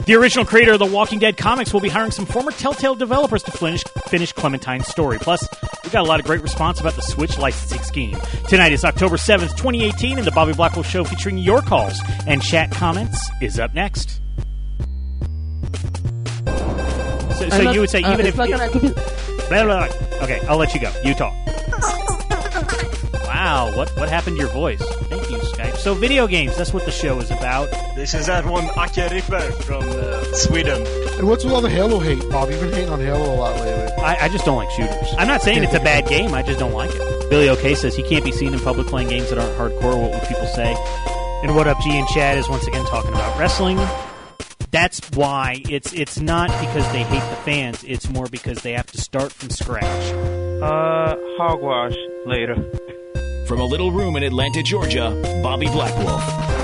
The original creator of the Walking Dead comics will be hiring some former Telltale developers to finish Clementine's story. Plus, we got a lot of great response about the Switch licensing scheme. Tonight is October 7th, 2018, and the Bobby Blackwolf Show featuring your calls and chat comments is up next. So you would say even if... Okay, I'll let you go. You talk. Wow, what happened to your voice? Thank you, Skype. So video games, that's what the show is about. This is that one Ake Ripper from Sweden. And what's with all the Halo hate, Bob? You've been hating on Halo a lot lately. I just don't like shooters. I'm not saying it's a bad game, I just don't like it. Billy OK says he can't be seen in public playing games that aren't hardcore, what would people say? And What Up G and Chad is once again talking about wrestling. That's why it's not because they hate the fans, it's more because they have to start from scratch. Hogwash later. From a little room in Atlanta, Georgia, Bobby Blackwolf.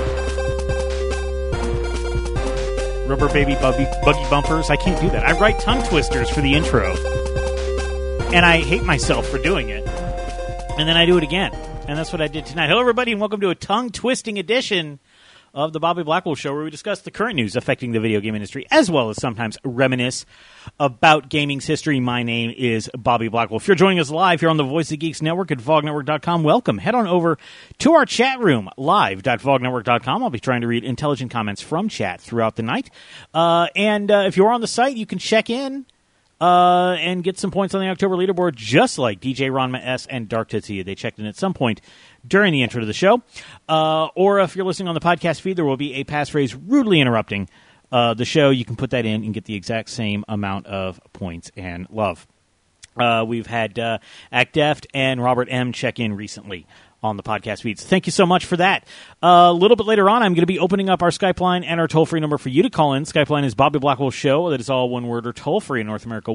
Rubber baby buggy bumpers. I can't do that. I write tongue twisters for the intro. And I hate myself for doing it. And then I do it again. And that's what I did tonight. Hello, everybody, and welcome to a tongue-twisting edition of the Bobby Blackwolf Show, where we discuss the current news affecting the video game industry, as well as sometimes reminisce about gaming's history. My name is Bobby Blackwolf. If you're joining us live here on the Voice of Geeks Network at VogNetwork.com, welcome. Head on over to our chat room, live.VogNetwork.com. I'll be trying to read intelligent comments from chat throughout the night. And if you're on the site, you can check in and get some points on the October leaderboard, just like DJ Ranma S. and Dark Tetsuya. They checked in at some point during the intro to the show. Or if you're listening on the podcast feed, there will be a passphrase rudely interrupting the show. You can put that in and get the exact same amount of points and love. We've had Act Deft and Robert M. check in recently on the podcast feeds. Thank you so much for that. A little bit later on, I'm going to be opening up our Skype line and our toll-free number for you to call in. Skype line is Bobby Blackwolf Show. That is all one word, or toll-free in North America,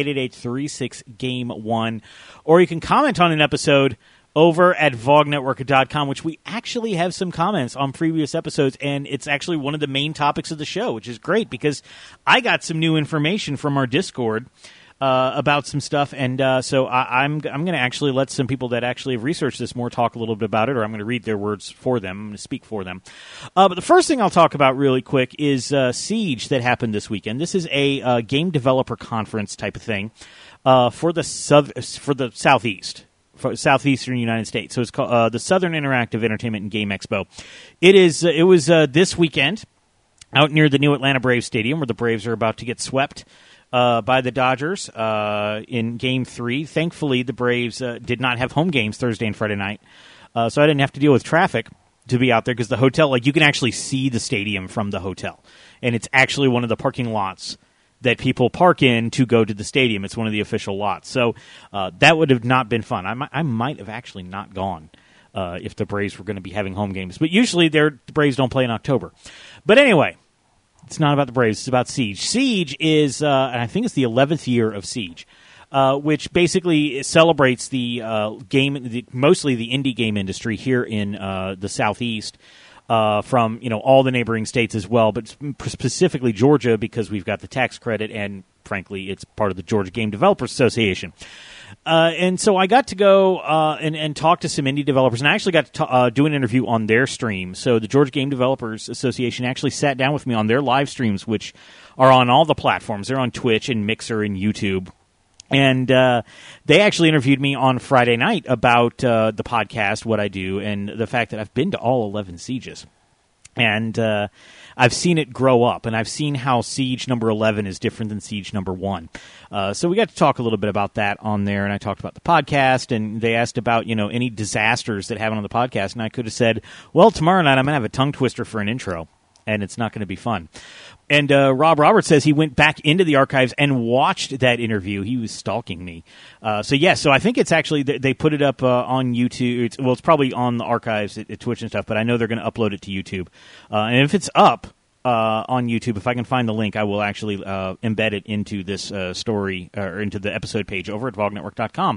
1-888-36-GAME-1. Or you can comment on an episode over at VogNetwork.com, which we actually have some comments on previous episodes, and it's actually one of the main topics of the show, which is great because I got some new information from our Discord about some stuff, and so I'm going to actually let some people that actually have researched this more talk a little bit about it, or I'm going to read their words for them. I'm going to speak for them. But the first thing I'll talk about really quick is Siege that happened this weekend. This is a game developer conference type of thing for the Southeast. For Southeastern United States. So it's called the Southern Interactive Entertainment and Game Expo. It was this weekend out near the new Atlanta Braves Stadium, where the Braves are about to get swept by the Dodgers in Game 3. Thankfully, the Braves did not have home games Thursday and Friday night, so I didn't have to deal with traffic to be out there, because the hotel, like, you can actually see the stadium from the hotel, and it's actually one of the parking lots that people park in to go to the stadium. It's one of the official lots. So that would have not been fun. I might have actually not gone if the Braves were going to be having home games. But usually the Braves don't play in October. But anyway, it's not about the Braves. It's about Siege. Siege is, and I think it's the 11th year of Siege, which basically celebrates the mostly the indie game industry here in the Southeast. From all the neighboring states as well, but specifically Georgia, because we've got the tax credit, and frankly, it's part of the Georgia Game Developers Association. And so I got to go and talk to some indie developers, and I actually got to do an interview on their stream. So the Georgia Game Developers Association actually sat down with me on their live streams, which are on all the platforms. They're on Twitch and Mixer and YouTube. And they actually interviewed me on Friday night about the podcast, what I do, and the fact that I've been to all 11 Sieges. And I've seen it grow up, and I've seen how Siege number 11 is different than Siege number 1. So we got to talk a little bit about that on there, and I talked about the podcast, and they asked about, any disasters that happen on the podcast, and I could have said, well, tomorrow night I'm going to have a tongue twister for an intro, and it's not going to be fun. And Rob Roberts says he went back into the archives and watched that interview. He was stalking me. So I think it's actually, they put it up on YouTube. It's probably on the archives at Twitch and stuff, but I know they're going to upload it to YouTube. And if it's up on YouTube, if I can find the link, I will actually embed it into this story, or into the episode page over at VogNetwork.com.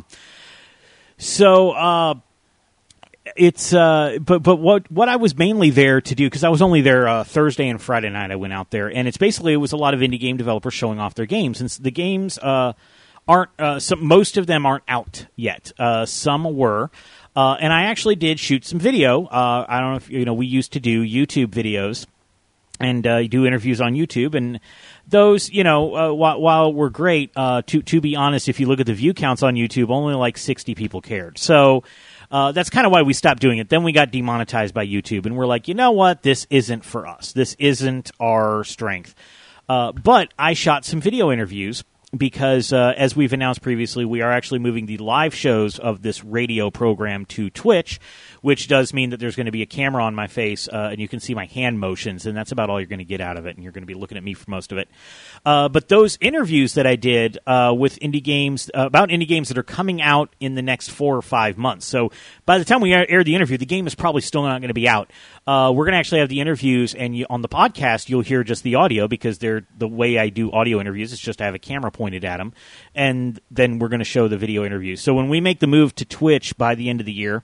So, it's but what I was mainly there to do, because I was only there Thursday and Friday night. I went out there, and it was a lot of indie game developers showing off their games, and the games aren't most of them aren't out yet. Some were, and I actually did shoot some video. I don't know if we used to do YouTube videos and do interviews on YouTube. And those, while we're great, to be honest, if you look at the view counts on YouTube, only like 60 people cared. So that's kind of why we stopped doing it. Then we got demonetized by YouTube, and we're like, you know what? This isn't for us. This isn't our strength. But I shot some video interviews because, as we've announced previously, we are actually moving the live shows of this radio program to Twitch, which does mean that there's going to be a camera on my face, and you can see my hand motions, and that's about all you're going to get out of it, and you're going to be looking at me for most of it. But those interviews that I did with indie games, about indie games that are coming out in the next 4 or 5 months. So by the time we air the interview, the game is probably still not going to be out. We're going to actually have the interviews, and on the podcast, you'll hear just the audio, because the way I do audio interviews is just to have a camera pointed at them, and then we're going to show the video interviews. So when we make the move to Twitch by the end of the year,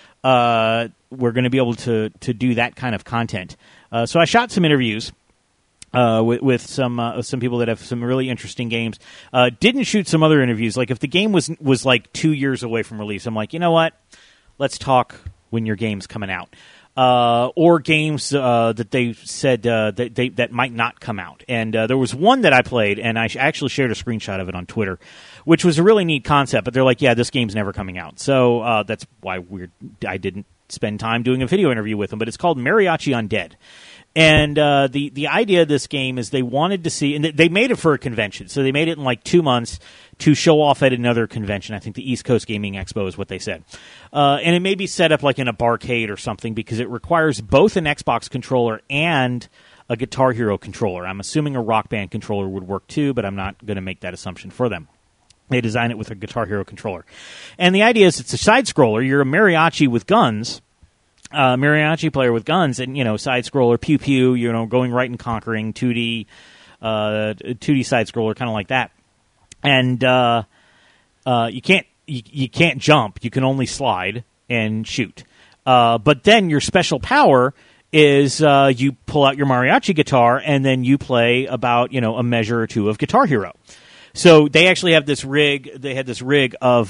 we're going to be able to do that kind of content. So I shot some interviews with some people that have some really interesting games. Didn't shoot some other interviews. Like if the game was like 2 years away from release, I'm like, you know what? Let's talk when your game's coming out. Or games that they said that might not come out. And there was one that I played, and I actually shared a screenshot of it on Twitter, which was a really neat concept. But they're like, yeah, this game's never coming out. So that's why I didn't spend time doing a video interview with them. But it's called Mariachi Undead. And the idea of this game is they wanted to see, and they made it for a convention. So they made it in like 2 months to show off at another convention. I think the East Coast Gaming Expo is what they said. And it may be set up like in a barcade or something, because it requires both an Xbox controller and a Guitar Hero controller. I'm assuming a Rock Band controller would work too, but I'm not going to make that assumption for them. They design it with a Guitar Hero controller. And the idea is it's a side-scroller. You're a mariachi with guns. Mariachi player with guns, and side scroller, pew pew, going right and conquering, 2D side scroller, kind of like that. And you can't jump. You can only slide and shoot. But then your special power is you pull out your mariachi guitar, and then you play about a measure or two of Guitar Hero. So they actually have this rig. They had this rig of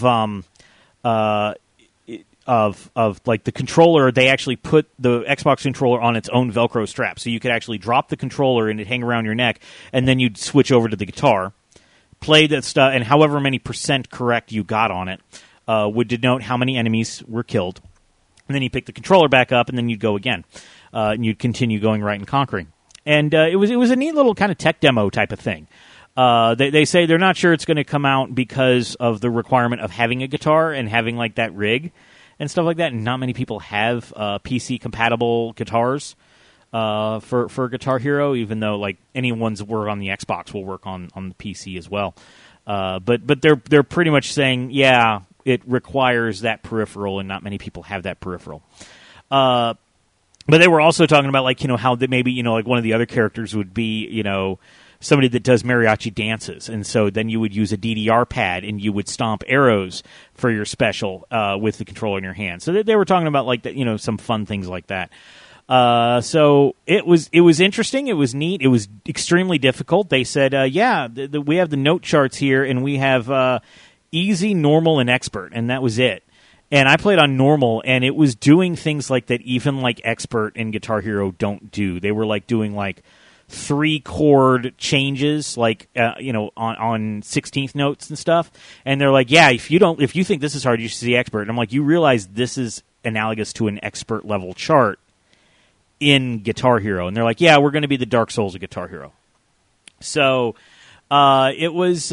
like the controller. They actually put the Xbox controller on its own Velcro strap, so you could actually drop the controller and it'd hang around your neck, and then you'd switch over to the guitar, play that stuff, and however many % correct you got on it would denote how many enemies were killed. And then you pick the controller back up, and then you'd go again, and you'd continue going right and conquering. And it was a neat little kind of tech demo type of thing. They say they're not sure it's going to come out because of the requirement of having a guitar and having like that rig and stuff like that, and not many people have PC-compatible guitars for Guitar Hero, even though like any ones that work on the Xbox will work on the PC as well. But they're pretty much saying, yeah, it requires that peripheral, and not many people have that peripheral. But they were also talking about like how that maybe like one of the other characters would be somebody that does mariachi dances, and so then you would use a DDR pad and you would stomp arrows for your special with the controller in your hand. So they were talking about like that, some fun things like that. So it was interesting. It was neat. It was extremely difficult. They said, we have the note charts here, and we have easy, normal, and expert, and that was it. And I played on normal, and it was doing things like that even like expert and Guitar Hero don't do. They were like doing like 3-chord changes, like on 16th notes and stuff. And they're like, yeah, if you think this is hard, you should see expert. And I'm like, you realize this is analogous to an expert level chart in Guitar Hero. And they're like, yeah, we're going to be the Dark Souls of Guitar Hero. So it was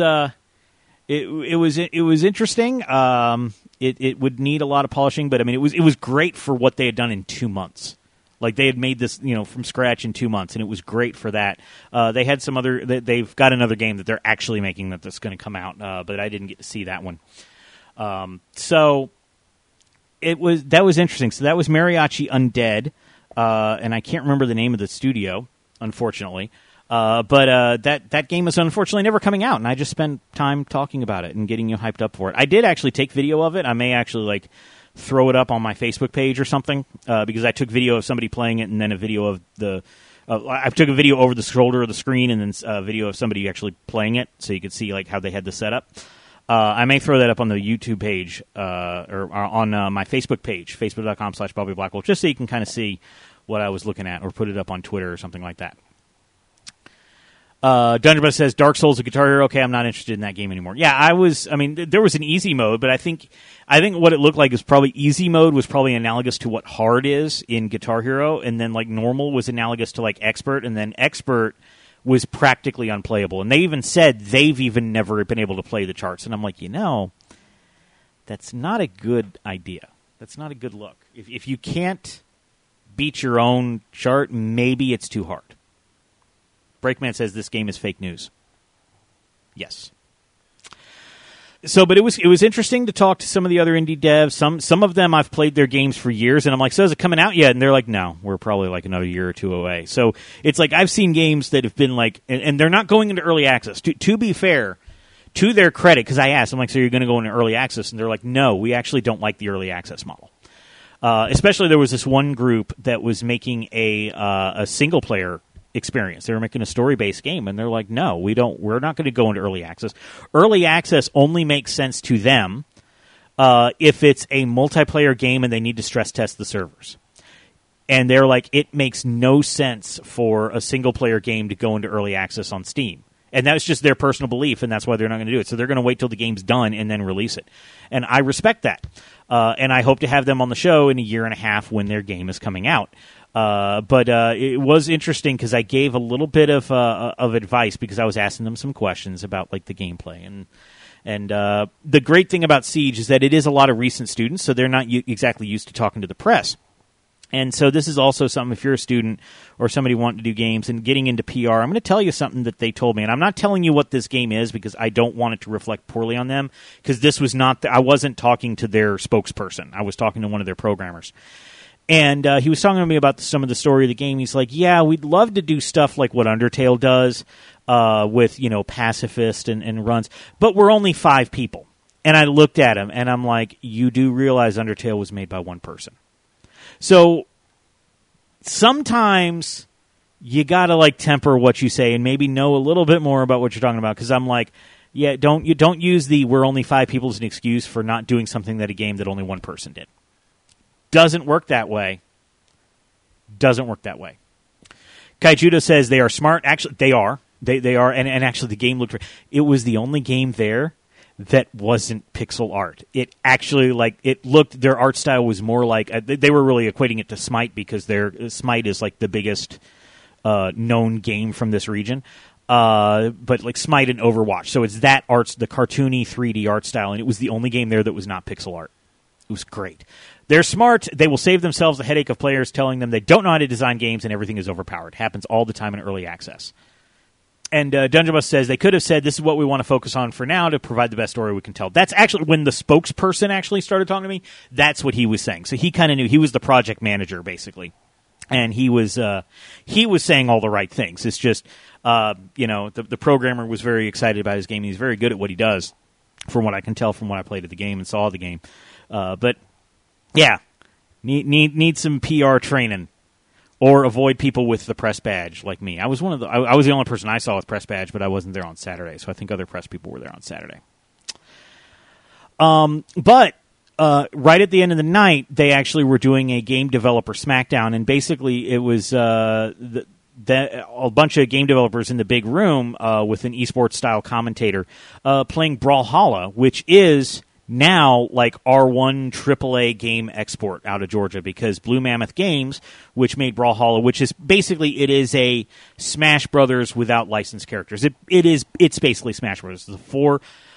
interesting. It would need a lot of polishing, but I mean, it was great for what they had done in 2 months. Like they had made this, from scratch in 2 months, and it was great for that. They had some other. They've got another game that they're actually making that's going to come out, but I didn't get to see that one. So that was interesting. So that was Mariachi Undead, and I can't remember the name of the studio, unfortunately. But that game is unfortunately never coming out, and I just spent time talking about it and getting you hyped up for it. I did actually take video of it. I may actually throw it up on my Facebook page or something, because I took video of somebody playing it, and then a video of I took a video over the shoulder of the screen, and then a video of somebody actually playing it, so you could see how they had the setup. I may throw that up on the YouTube page or on my Facebook page, facebook.com/Bobby Blackwolf, just so you can kind of see what I was looking at, or put it up on Twitter or something like that. Dungeon Bus says Dark Souls and Guitar Hero. Okay, I'm not interested in that game anymore. Yeah, I mean, there was an easy mode, but I think what it looked like is probably easy mode was probably analogous to what hard is in Guitar Hero, and then like normal was analogous to like expert, and then expert was practically unplayable. And they even said they've even never been able to play the charts. And I'm like, that's not a good idea. That's not a good look. If you can't beat your own chart, maybe it's too hard. Breakman says this game is fake news. Yes. So, but it was interesting to talk to some of the other indie devs. Some of them I've played their games for years, and I'm like, so is it coming out yet? And they're like, no, we're probably like another year or two away. So it's like I've seen games that have been like, and they're not going into early access. To be fair, to their credit, because I asked, I'm like, so you're going to go into early access? And they're like, no, we actually don't like the early access model. Especially there was this one group that was making a single player experience. They were making a story-based game, and they're like, no, we're not going to go into early access. Early access only makes sense to them if it's a multiplayer game and they need to stress test the servers. And they're like, it makes no sense for a single-player game to go into early access on Steam. And that's just their personal belief, and that's why they're not going to do it. So they're going to wait till the game's done and then release it. And I respect that. And I hope to have them on the show in a year and a half when their game is coming out. But it was interesting because I gave a little bit of advice because I was asking them some questions about like the gameplay. And the great thing about Siege is that it is a lot of recent students, so they're not exactly used to talking to the press. And so this is also something, if you're a student or somebody wanting to do games and getting into PR, I'm going to tell you something that they told me. And I'm not telling you what this game is because I don't want it to reflect poorly on them, because this was not I wasn't talking to their spokesperson. I was talking to one of their programmers. And he was talking to me about some of the story of the game. He's like, yeah, we'd love to do stuff like what Undertale does with, pacifist and runs, but we're only 5 people. And I looked at him, and I'm like, you do realize Undertale was made by one person. So sometimes you got to like temper what you say and maybe know a little bit more about what you're talking about, because I'm like, yeah, don't use the we're only 5 people as an excuse for not doing something that a game that only one person did. Doesn't work that way. Kaijudo says they are smart. Actually, they are. They are. And actually, the game looked. It was the only game there that wasn't pixel art. It actually it looked. Their art style was more like they were really equating it to Smite, because Smite is like the biggest known game from this region. But like Smite and Overwatch. So it's that arts, the cartoony 3D art style, and it was the only game there that was not pixel art. It was great. They're smart. They will save themselves the headache of players telling them they don't know how to design games and everything is overpowered. Happens all the time in early access. And Dungeon Bus says they could have said, this is what we want to focus on for now to provide the best story we can tell. That's actually when the spokesperson actually started talking to me. That's what he was saying. So he kind of knew. He was the project manager, basically. And he was saying all the right things. It's just, the programmer was very excited about his game. He's very good at what he does, from what I can tell from when I played at the game and saw the game. But yeah, need some PR training, or avoid people with the press badge like me. I was I was the only person I saw with press badge, but I wasn't there on Saturday, so I think other press people were there on Saturday. But right at the end of the night, they actually were doing a game developer smackdown, and basically it was a bunch of game developers in the big room with an esports style commentator playing Brawlhalla, which is now like R1 AAA game export out of Georgia, because Blue Mammoth Games, which made Brawlhalla, which is basically, it is a Smash Brothers without licensed characters. It's basically Smash Brothers. It's a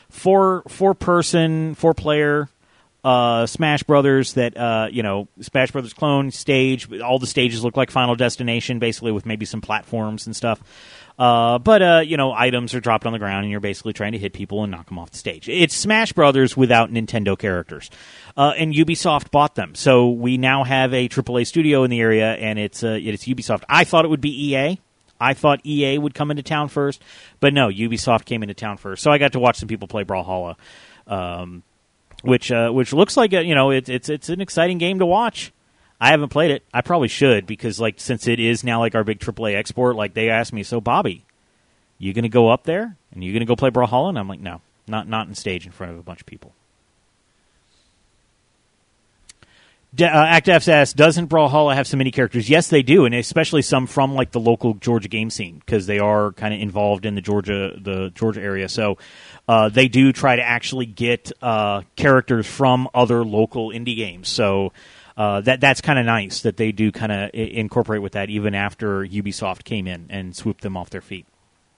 four player Smash Brothers that Smash Brothers clone stage. All the stages look like Final Destination, basically, with maybe some platforms and stuff. But items are dropped on the ground, and you're basically trying to hit people and knock them off the stage. It's Smash Brothers without Nintendo characters. And Ubisoft bought them. So we now have a AAA studio in the area, and it's Ubisoft. I thought it would be EA. I thought EA would come into town first. But no, Ubisoft came into town first. So I got to watch some people play Brawlhalla, which looks like it's an exciting game to watch. I haven't played it. I probably should, because since it is now our big AAA export, they asked me, so Bobby, you going to go up there and you going to go play Brawlhalla? And I'm like, no, not in stage in front of a bunch of people. ActF's asked, doesn't Brawlhalla have some indie characters? Yes, they do, and especially some from like the local Georgia game scene, because they are kind of involved in the Georgia area. So they do try to actually get characters from other local indie games. So that's kind of nice that they do kind of incorporate with that, even after Ubisoft came in and swooped them off their feet.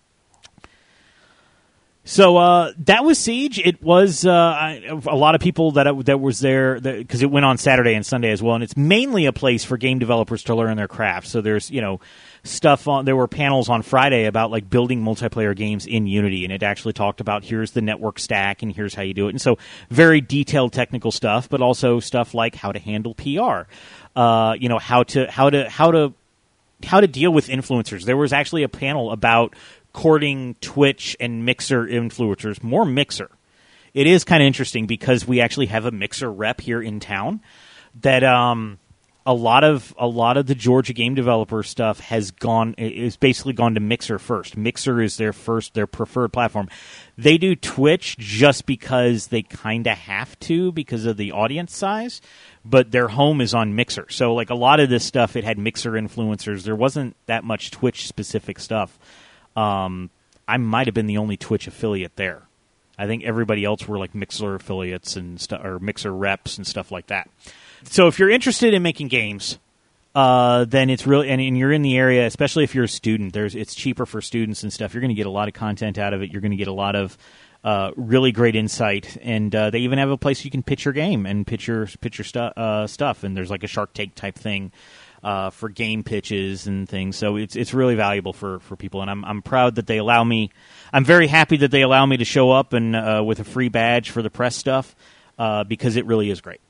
So that was Siege. It was a lot of people that was there because it went on Saturday and Sunday as well, and it's mainly a place for game developers to learn their craft. So there's stuff on. There were panels on Friday about like building multiplayer games in Unity, and it actually talked about here's the network stack and here's how you do it. And so very detailed technical stuff, but also stuff like how to handle PR. How to deal with influencers. There was actually a panel about courting Twitch and Mixer influencers, more Mixer. It is kind of interesting because we actually have a Mixer rep here in town that a lot of the Georgia game developer stuff is basically gone to Mixer first. Mixer is their preferred platform. They do Twitch just because they kind of have to because of the audience size, but their home is on Mixer. So like a lot of this stuff, it had Mixer influencers. There wasn't that much Twitch specific stuff. I might have been the only Twitch affiliate there. I think everybody else were like Mixer affiliates and or Mixer reps and stuff like that. So if you're interested in making games, then it's really and you're in the area, especially if you're a student. It's cheaper for students and stuff. You're going to get a lot of content out of it. You're going to get a lot of really great insight, and they even have a place you can pitch your game and pitch your stuff. And there's like a Shark Tank type thing. For game pitches and things, so it's really valuable for people, and I'm proud that they allow me. I'm very happy that they allow me to show up and with a free badge for the press stuff because it really is great.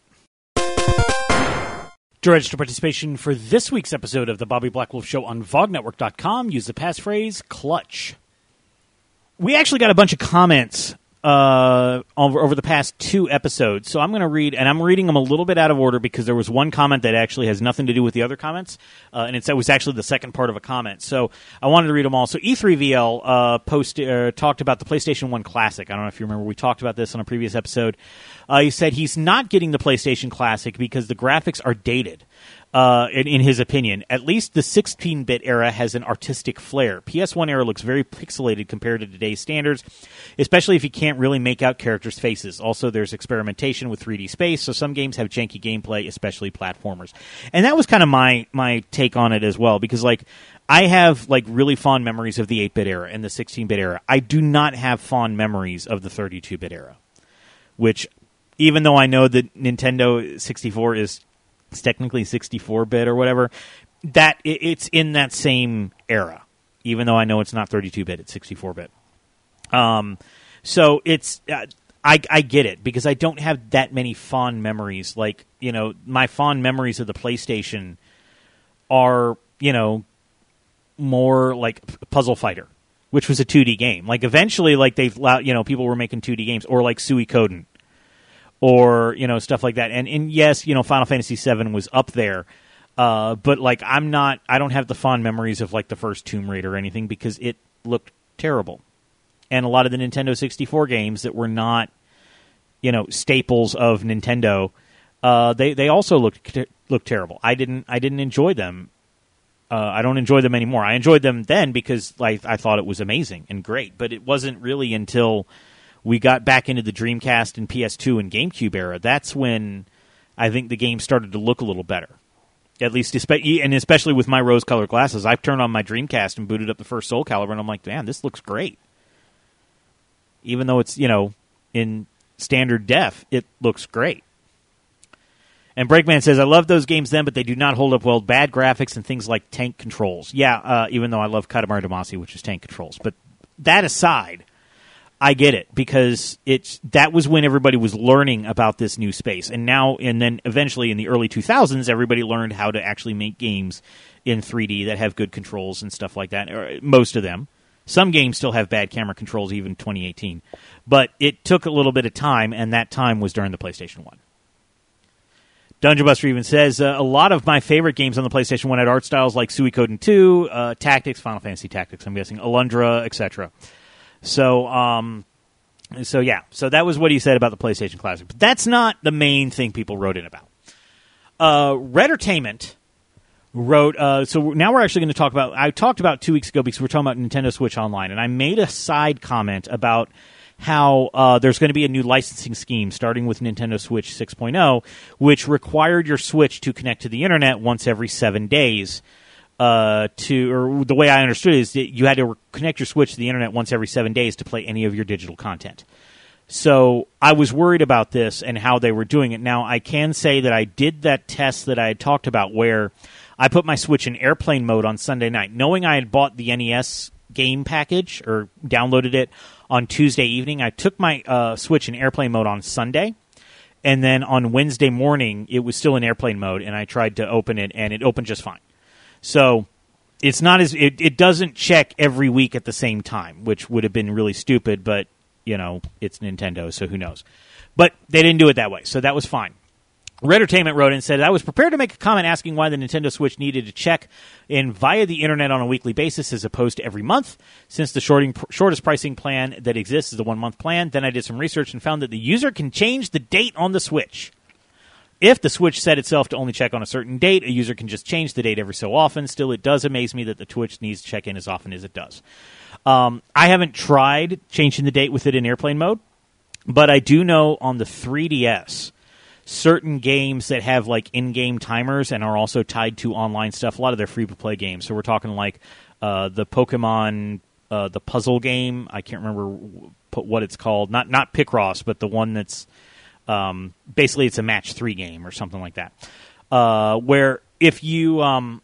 To register participation for this week's episode of the Bobby Blackwolf Show on VogNetwork.com, use the passphrase CLUTCH. We actually got a bunch of comments over the past 2 episodes. So I'm going to read, and I'm reading them a little bit out of order because there was one comment that actually has nothing to do with the other comments, and it was actually the second part of a comment. So I wanted to read them all. So E3VL talked about the PlayStation 1 Classic. I don't know if you remember. We talked about this on a previous episode. He said he's not getting the PlayStation Classic because the graphics are dated. In his opinion, at least the 16-bit era has an artistic flair. PS1 era looks very pixelated compared to today's standards, especially if you can't really make out characters' faces. Also, there's experimentation with 3D space, so some games have janky gameplay, especially platformers. And that was kind of my take on it as well, because like I have like really fond memories of the 8-bit era and the 16-bit era. I do not have fond memories of the 32-bit era, which even though I know that Nintendo 64 is technically 64-bit or whatever, that it's in that same era, even though I know it's not 32-bit, it's 64-bit. So it's I get it because I don't have that many fond memories. Like, my fond memories of the PlayStation are, more like Puzzle Fighter, which was a 2D game. Like eventually, like people were making 2D games, or like Suikoden. Or, stuff like that. And yes, Final Fantasy VII was up there. But, like, I don't have the fond memories of, like, the first Tomb Raider or anything because it looked terrible. And a lot of the Nintendo 64 games that were not, staples of Nintendo, they also looked terrible. I didn't enjoy them. I don't enjoy them anymore. I enjoyed them then because, like, I thought it was amazing and great. But it wasn't really until we got back into the Dreamcast and PS2 and GameCube era. That's when I think the game started to look a little better. At least, and especially with my rose-colored glasses. I've turned on my Dreamcast and booted up the first Soul Calibur, and I'm like, man, this looks great. Even though it's, in standard def, it looks great. And Breakman says, I love those games then, but they do not hold up well. Bad graphics and things like tank controls. Yeah, even though I love Katamari Damacy, which is tank controls. But that aside, I get it, because that was when everybody was learning about this new space. And then eventually in the early 2000s, everybody learned how to actually make games in 3D that have good controls and stuff like that. Or most of them. Some games still have bad camera controls, even 2018. But it took a little bit of time, and that time was during the PlayStation 1. Dungeon Buster even says, a lot of my favorite games on the PlayStation 1 had art styles like Suikoden 2, Tactics, Final Fantasy Tactics, I'm guessing, Alundra, etc., So that was what he said about the PlayStation Classic. But that's not the main thing people wrote in about. Reddertainment wrote, so now we're actually going to talk about, I talked about 2 weeks ago because we're talking about Nintendo Switch Online, and I made a side comment about how there's going to be a new licensing scheme starting with Nintendo Switch 6.0, which required your Switch to connect to the internet once every 7 days. Or the way I understood it is that you had to connect your Switch to the internet once every 7 days to play any of your digital content. So I was worried about this and how they were doing it. Now, I can say that I did that test that I had talked about where I put my Switch in airplane mode on Sunday night, knowing I had bought the NES game package or downloaded it on Tuesday evening. I took my Switch in airplane mode on Sunday, and then on Wednesday morning, it was still in airplane mode, and I tried to open it, and it opened just fine. So it's not as it doesn't check every week at the same time, which would have been really stupid, but, you know, it's Nintendo, so who knows. But they didn't do it that way, so that was fine. Reddertainment wrote and said, I was prepared to make a comment asking why the Nintendo Switch needed to check in via the internet on a weekly basis as opposed to every month, since the shortest pricing plan that exists is the 1-month plan. Then I did some research and found that the user can change the date on the Switch. If the Switch set itself to only check on a certain date, a user can just change the date every so often. Still, it does amaze me that the Switch needs to check in as often as it does. I haven't tried changing the date with it in airplane mode, but I do know on the 3DS, certain games that have like in-game timers and are also tied to online stuff, a lot of their free-to-play games. So we're talking like the Pokemon, the puzzle game. I can't remember what it's called. Not Picross, but the one that's basically it's a match 3 game or something like that. Where if you and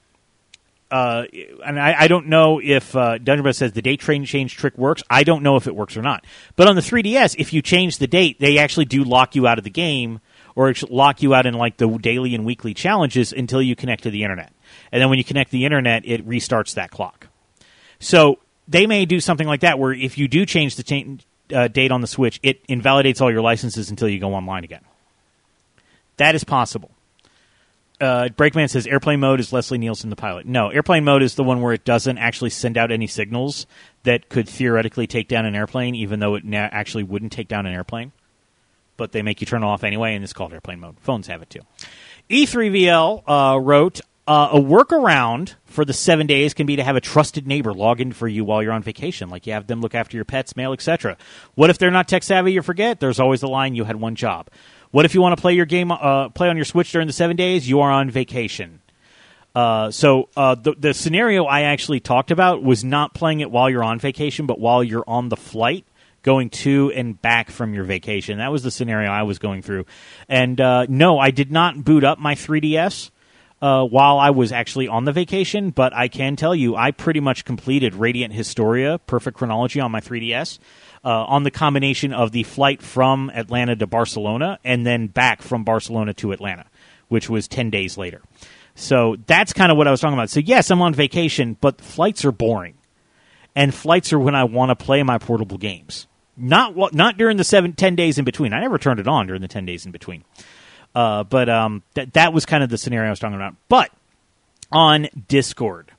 I don't know if Dungeon says the date change trick works. I don't know if it works or not. But on the 3DS, if you change the date, they actually do lock you out of the game, or lock you out in like the daily and weekly challenges until you connect to the internet. And then when you connect to the internet, it restarts that clock. So they may do something like that, where if you do change the date on the Switch, it invalidates all your licenses until you go online again. That is possible. Breakman says airplane mode is Leslie Nielsen the pilot. No, airplane mode is the one where it doesn't actually send out any signals that could theoretically take down an airplane, even though it actually wouldn't take down an airplane. But they make you turn it off anyway, and it's called airplane mode. Phones have it too. E3VL wrote, a workaround for the 7 days can be to have a trusted neighbor log in for you while you're on vacation, like you have them look after your pets, mail, etc. What if they're not tech savvy or forget? There's always the line, you had one job. What if you want to play your game, play on your Switch during the 7 days? You are on vacation. So the scenario I actually talked about was not playing it while you're on vacation, but while you're on the flight going to and back from your vacation. That was the scenario I was going through. And no, I did not boot up my 3DS while I was actually on the vacation, but I can tell you I pretty much completed Radiant Historia, Perfect Chronology on my 3DS. On the combination of the flight from Atlanta to Barcelona and then back from Barcelona to Atlanta, which was 10 days later. So that's kind of what I was talking about. So yes, I'm on vacation, but flights are boring. And flights are when I want to play my portable games. Not during the 10 days in between. I never turned it on during the 10 days in between. But that was kind of the scenario I was talking about. But on Discord,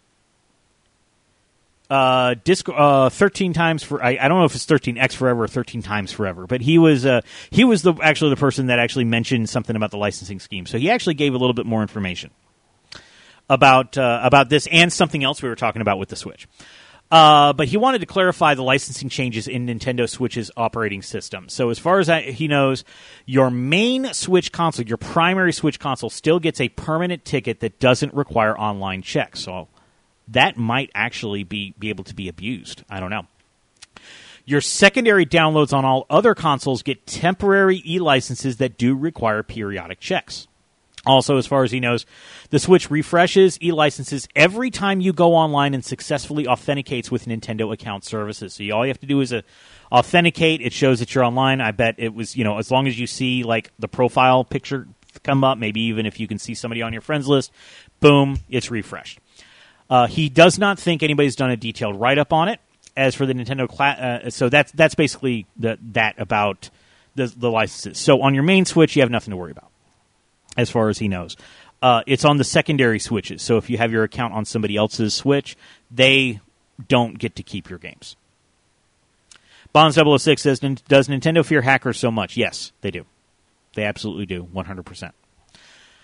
13 times for I don't know if it's 13x forever or 13 times forever, but he was actually the person that actually mentioned something about the licensing scheme. So he actually gave a little bit more information about this and something else we were talking about with the Switch. But he wanted to clarify the licensing changes in Nintendo Switch's operating system. So as far as he knows, your main Switch console, your primary Switch console, still gets a permanent ticket that doesn't require online checks. So that might actually be able to be abused. I don't know. Your secondary downloads on all other consoles get temporary e-licenses that do require periodic checks. Also, as far as he knows, the Switch refreshes e-licenses every time you go online and successfully authenticates with Nintendo account services. So all you have to do is authenticate. It shows that you're online. I bet it was, as long as you see like the profile picture come up, maybe even if you can see somebody on your friends list, boom, it's refreshed. He does not think anybody's done a detailed write-up on it. As for the Nintendo so that's basically that about the licenses. So on your main Switch, you have nothing to worry about, as far as he knows. It's on the secondary Switches. So if you have your account on somebody else's Switch, they don't get to keep your games. Bonds006 says, does Nintendo fear hackers so much? Yes, they do. They absolutely do, 100%.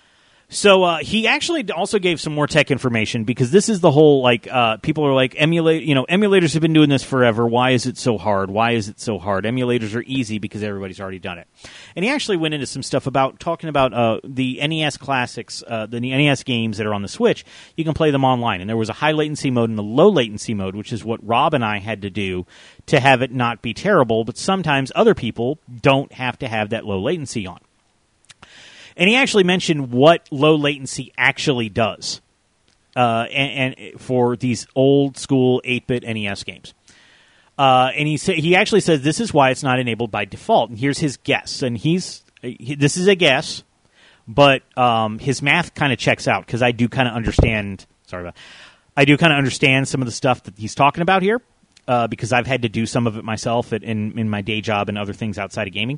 So he actually also gave some more tech information, because this is the whole, like, people are like, emulators have been doing this forever. Why is it so hard? Why is it so hard? Emulators are easy because everybody's already done it. And he actually went into some stuff about talking about the NES classics, the NES games that are on the Switch. You can play them online. And there was a high latency mode and a low latency mode, which is what Rob and I had to do to have it not be terrible. But sometimes other people don't have to have that low latency on. And he actually mentioned what low latency actually does, and for these old school 8-bit NES games. And he actually says this is why it's not enabled by default. And here's his guess. And this is a guess, but his math kind of checks out, because I do kind of understand. I do kind of understand some of the stuff that he's talking about here, because I've had to do some of it myself in my day job and other things outside of gaming.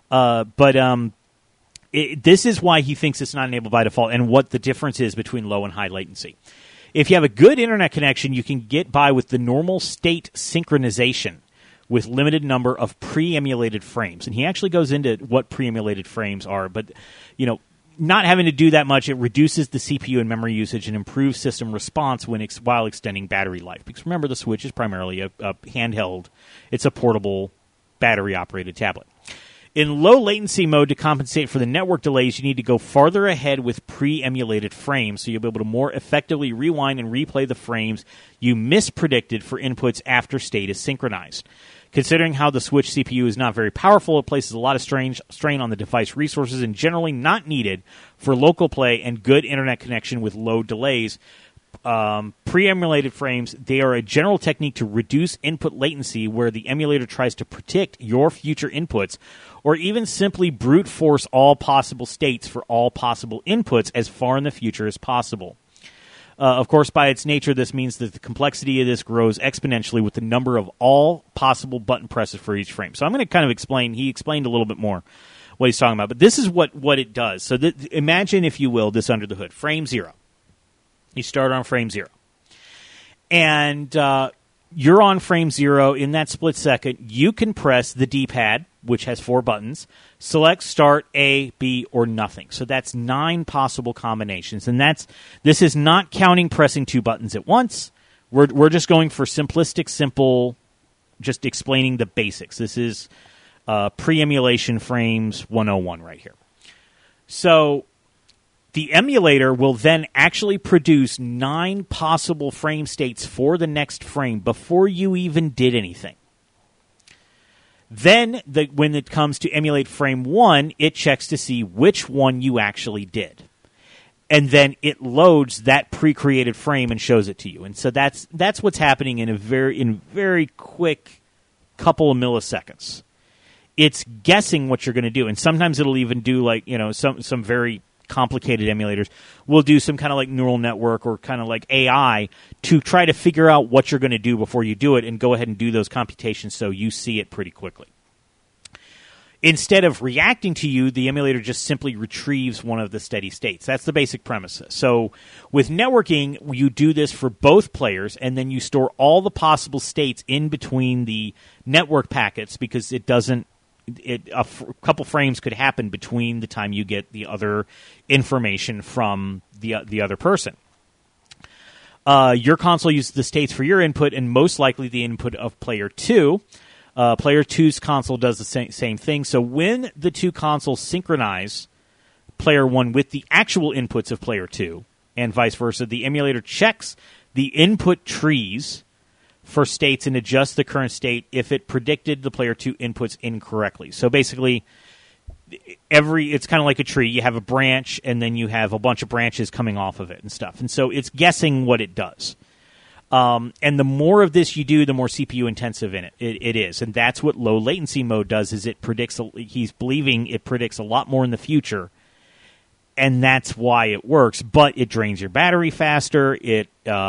This is why he thinks it's not enabled by default, and what the difference is between low and high latency. If you have a good internet connection, you can get by with the normal state synchronization with limited number of pre-emulated frames. And he actually goes into what pre-emulated frames are, but not having to do that much, it reduces the CPU and memory usage and improves system response while extending battery life. Because remember, the Switch is primarily a handheld. It's a portable battery-operated tablet. In low latency mode, to compensate for the network delays, you need to go farther ahead with pre-emulated frames, so you'll be able to more effectively rewind and replay the frames you mispredicted for inputs after state is synchronized. Considering how the Switch CPU is not very powerful, it places a lot of strain on the device resources and generally not needed for local play and good internet connection with low delays. Pre-emulated frames, they are a general technique to reduce input latency, where the emulator tries to predict your future inputs, or even simply brute force all possible states for all possible inputs as far in the future as possible. Of course, by its nature, this means that the complexity of this grows exponentially with the number of all possible button presses for each frame. So I'm going to kind of explain. He explained a little bit more what he's talking about, but this is what it does. So imagine, if you will, this under the hood. Frame 0. You start on frame 0. And you're on frame 0. In that split second, you can press the D-pad, which has 4 buttons, select start, A, B, or nothing. So that's 9 possible combinations. And this is not counting pressing 2 buttons at once. We're just going for simplistic, simple, just explaining the basics. This is pre-emulation frames 101 right here. So the emulator will then actually produce 9 possible frame states for the next frame before you even did anything. Then, when it comes to emulate frame 1, it checks to see which one you actually did. And then it loads that pre-created frame and shows it to you. And so that's what's happening in very quick couple of milliseconds. It's guessing what you're going to do. And sometimes it'll even do, like, some very complicated emulators will do some kind of like neural network or kind of like AI to try to figure out what you're going to do before you do it, and go ahead and do those computations so you see it pretty quickly. Instead of reacting to you, the emulator just simply retrieves one of the steady states. That's the basic premise. So with networking, you do this for both players, and then you store all the possible states in between the network packets, because it doesn't a couple frames could happen between the time you get the other information from the other person. Your console uses the states for your input, and most likely the input of player 2. Player 2's console does the same thing. So when the two consoles synchronize player 1 with the actual inputs of player 2, and vice versa, the emulator checks the input trees for states and adjust the current state if it predicted the player 2 inputs incorrectly. So basically, it's kind of like a tree. You have a branch, and then you have a bunch of branches coming off of it and stuff. And so it's guessing what it does. And the more of this you do, the more CPU intensive it is. And that's what low latency mode does, is it predicts. He's believing it predicts a lot more in the future. And that's why it works, but it drains your battery faster. And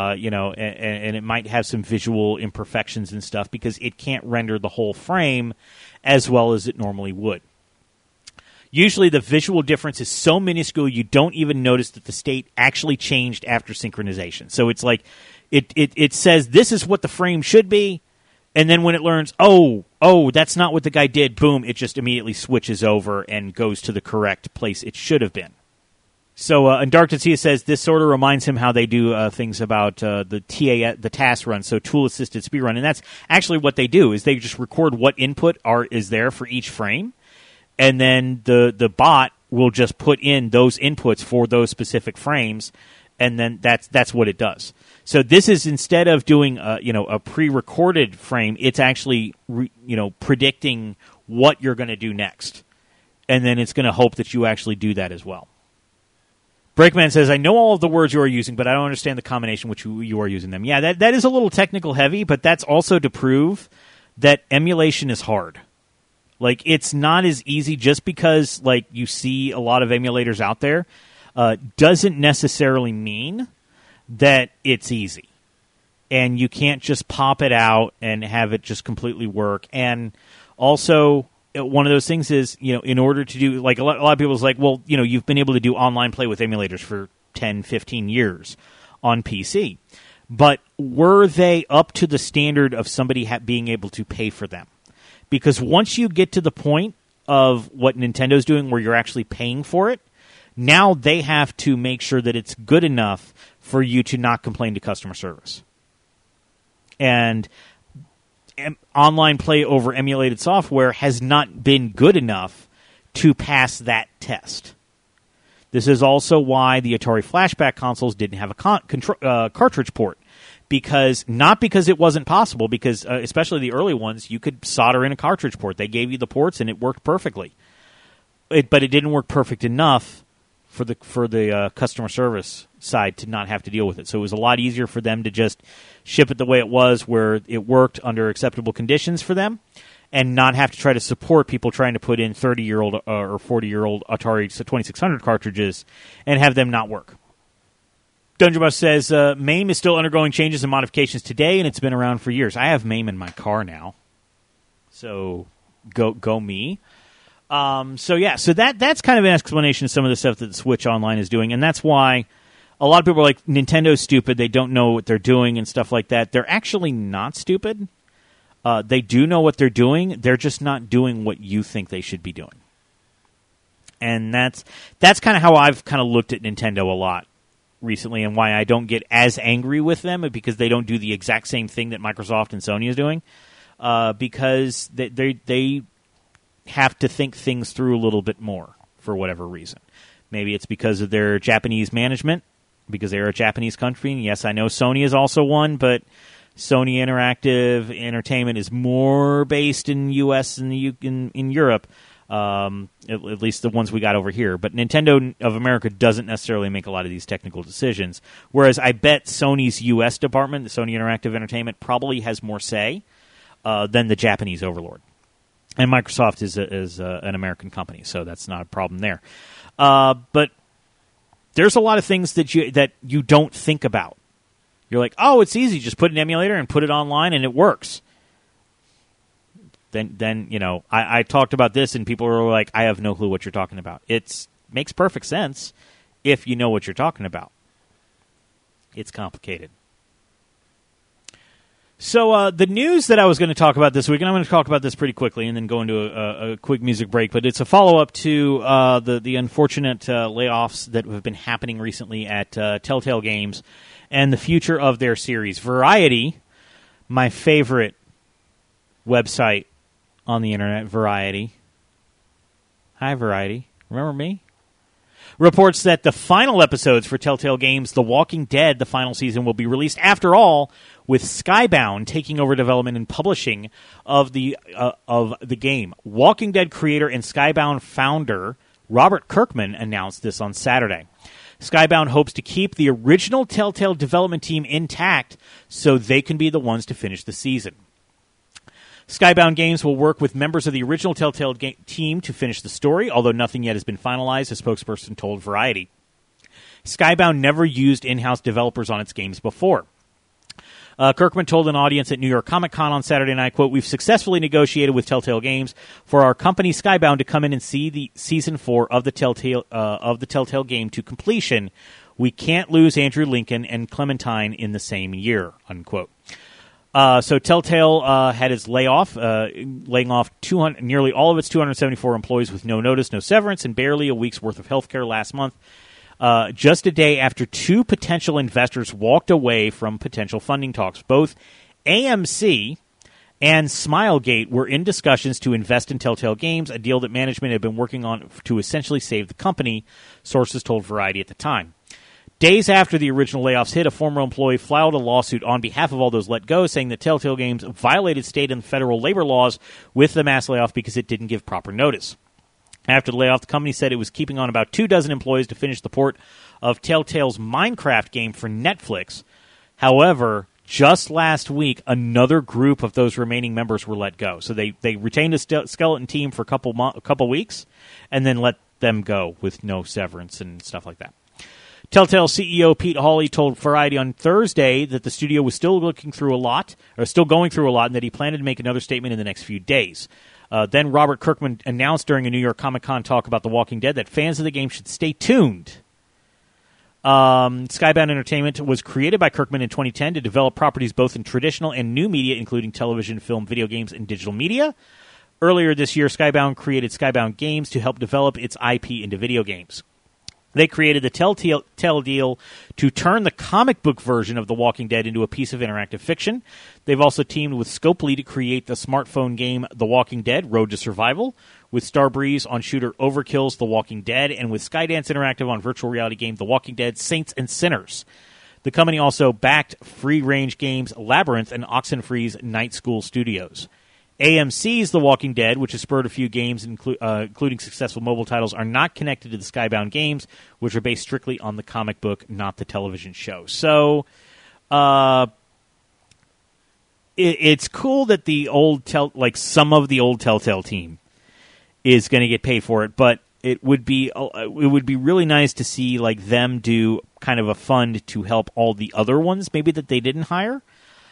it might have some visual imperfections and stuff, because it can't render the whole frame as well as it normally would. Usually the visual difference is so minuscule you don't even notice that the state actually changed after synchronization. So it's like it says this is what the frame should be, and then when it learns, oh, that's not what the guy did, boom, it just immediately switches over and goes to the correct place it should have been. So, and Dark Tetsuya says this sort of reminds him how they do things about the task run, so tool-assisted speedrun. And that's actually what they do, is they just record what input is there for each frame, and then the bot will just put in those inputs for those specific frames, and then that's what it does. So this is, instead of doing a pre-recorded frame, it's actually predicting what you're going to do next, and then it's going to hope that you actually do that as well. Breakman says, I know all of the words you are using, but I don't understand the combination which you are using them. Yeah, that is a little technical heavy, but that's also to prove that emulation is hard. Like, it's not as easy just because, like, you see a lot of emulators out there, doesn't necessarily mean that it's easy. And you can't just pop it out and have it just completely work. And also, one of those things is, in order to do, like, a lot of people's like, well, you've been able to do online play with emulators for 10, 15 years on PC. But were they up to the standard of somebody being able to pay for them? Because once you get to the point of what Nintendo's doing where you're actually paying for it, now they have to make sure that it's good enough for you to not complain to customer service. And online play over emulated software has not been good enough to pass that test. This is also why the Atari Flashback consoles didn't have a cartridge port. Not because it wasn't possible, because especially the early ones, you could solder in a cartridge port. They gave you the ports and it worked perfectly. But it didn't work perfect enough for the customer service side to not have to deal with it. So it was a lot easier for them to just ship it the way it was, where it worked under acceptable conditions for them, and not have to try to support people trying to put in 30-year-old or 40-year-old Atari 2600 cartridges and have them not work. Dungeon Buster says, MAME is still undergoing changes and modifications today, and it's been around for years. I have MAME in my car now. So, go me. So that's kind of an explanation of some of the stuff that the Switch Online is doing, and that's why a lot of people are like, Nintendo's stupid, they don't know what they're doing and stuff like that. They're actually not stupid. They do know what they're doing, they're just not doing what you think they should be doing. And that's kind of how I've kind of looked at Nintendo a lot recently, and why I don't get as angry with them, because they don't do the exact same thing that Microsoft and Sony is doing, because they have to think things through a little bit more for whatever reason. Maybe it's because of their Japanese management, because they're a Japanese country. And yes, I know Sony is also one, but Sony Interactive Entertainment is more based in the U.S. and in Europe, at least the ones we got over here. But Nintendo of America doesn't necessarily make a lot of these technical decisions, whereas I bet Sony's U.S. department, the Sony Interactive Entertainment, probably has more say than the Japanese overlord. And Microsoft is an American company, so that's not a problem there. But there's a lot of things that you don't think about. You're like, oh, it's easy. Just put an emulator and put it online, and it works. Then I talked about this, and people were like, I have no clue what you're talking about. It makes perfect sense if you know what you're talking about. It's complicated. So the news that I was going to talk about this week, and I'm going to talk about this pretty quickly and then go into a quick music break, but it's a follow-up to the unfortunate layoffs that have been happening recently at Telltale Games and the future of their series. Variety, my favorite website on the internet, Variety. Hi, Variety. Remember me? Reports that the final episodes for Telltale Games' The Walking Dead, the final season, will be released after all, with Skybound taking over development and publishing of the game. Walking Dead creator and Skybound founder Robert Kirkman announced this on Saturday. Skybound hopes to keep the original Telltale development team intact so they can be the ones to finish the season. Skybound Games will work with members of the original Telltale team to finish the story, although nothing yet has been finalized, a spokesperson told Variety. Skybound never used in-house developers on its games before. Kirkman told an audience at New York Comic Con on Saturday night, quote, "We've successfully negotiated with Telltale Games for our company Skybound to come in and see the Season 4 of the Telltale game to completion. We can't lose Andrew Lincoln and Clementine in the same year," unquote. So Telltale had its laying off nearly all of its 274 employees with no notice, no severance, and barely a week's worth of health care last month. just a day after two potential investors walked away from potential funding talks. Both AMC and Smilegate were in discussions to invest in Telltale Games, a deal that management had been working on to essentially save the company, sources told Variety at the time. Days after the original layoffs hit, a former employee filed a lawsuit on behalf of all those let go, saying that Telltale Games violated state and federal labor laws with the mass layoff because it didn't give proper notice. After the layoff, the company said it was keeping on about 24 employees to finish the port of Telltale's Minecraft game for Netflix. However, just last week, another group of those remaining members were let go. So they retained a skeleton team for a couple weeks and then let them go with no severance and stuff like that. Telltale CEO Pete Hawley told Variety on Thursday that the studio was still going through a lot, and that he planned to make another statement in the next few days. Then Robert Kirkman announced during a New York Comic-Con talk about The Walking Dead that fans of the game should stay tuned. Skybound Entertainment was created by Kirkman in 2010 to develop properties both in traditional and new media, including television, film, video games, and digital media. Earlier this year, Skybound created Skybound Games to help develop its IP into video games. They created the Telltale deal to turn the comic book version of The Walking Dead into a piece of interactive fiction. They've also teamed with Scopely to create the smartphone game The Walking Dead: Road to Survival, with Starbreeze on shooter Overkill's The Walking Dead, and with Skydance Interactive on virtual reality game The Walking Dead: Saints and Sinners. The company also backed free-range games Labyrinth and Oxenfree's Night School Studios. AMC's The Walking Dead, which has spurred a few games, including successful mobile titles, are not connected to the Skybound games, which are based strictly on the comic book, not the television show. So, it's cool that the some of the old Telltale team is going to get paid for it, but it would be really nice to see them do kind of a fund to help all the other ones, maybe that they didn't hire.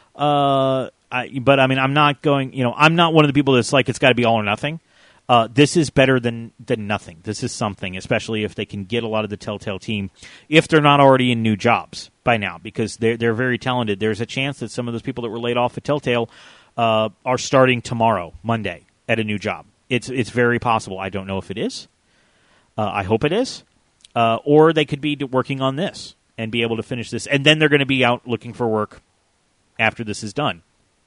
I'm not going. I'm not one of the people that's like it's got to be all or nothing. This is better than nothing. This is something, especially if they can get a lot of the Telltale team, if they're not already in new jobs by now, because they're very talented. There's a chance that some of those people that were laid off at Telltale are starting tomorrow, Monday, at a new job. It's very possible. I don't know if it is. I hope it is. Or they could be working on this and be able to finish this, and then they're going to be out looking for work after this is done.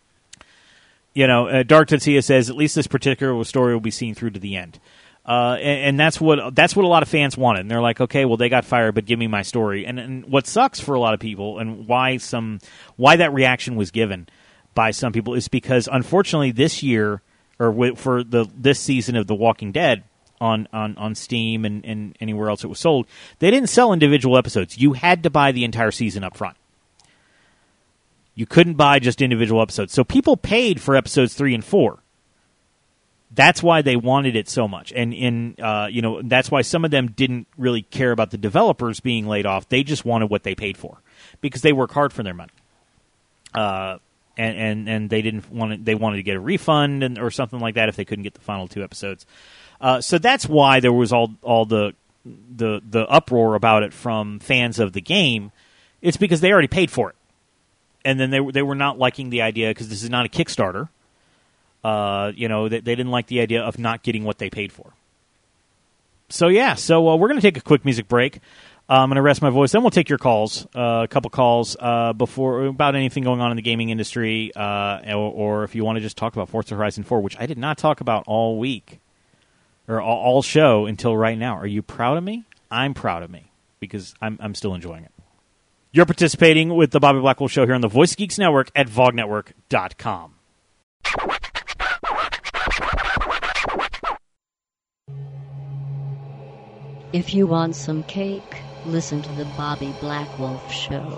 Dark Tetsuya says at least this particular story will be seen through to the end, and that's what a lot of fans wanted. And they're like, okay, well, they got fired, but give me my story. And what sucks for a lot of people, and why that reaction was given by some people, is because unfortunately this year, or for this season of The Walking Dead on Steam and anywhere else it was sold, they didn't sell individual episodes. You had to buy the entire season up front. You couldn't buy just individual episodes. So people paid for episodes 3 and 4. That's why they wanted it so much. And that's why some of them didn't really care about the developers being laid off. They just wanted what they paid for because they work hard for their money. And they wanted to get a refund or something like that if they couldn't get the final 2 episodes. So that's why there was all the uproar about it from fans of the game. It's because they already paid for it. And then they were not liking the idea, because this is not a Kickstarter. They didn't like the idea of not getting what they paid for. So we're going to take a quick music break. I'm going to rest my voice. Then we'll take your calls, a couple calls about anything going on in the gaming industry, or if you want to just talk about Forza Horizon 4, which I did not talk about all week or all show until right now. Are you proud of me? I'm proud of me because I'm still enjoying it. You're participating with the Bobby Blackwell Show here on the Voice Geeks Network at VogNetwork.com. If you want some cake, listen to the Bobby Blackwolf Show.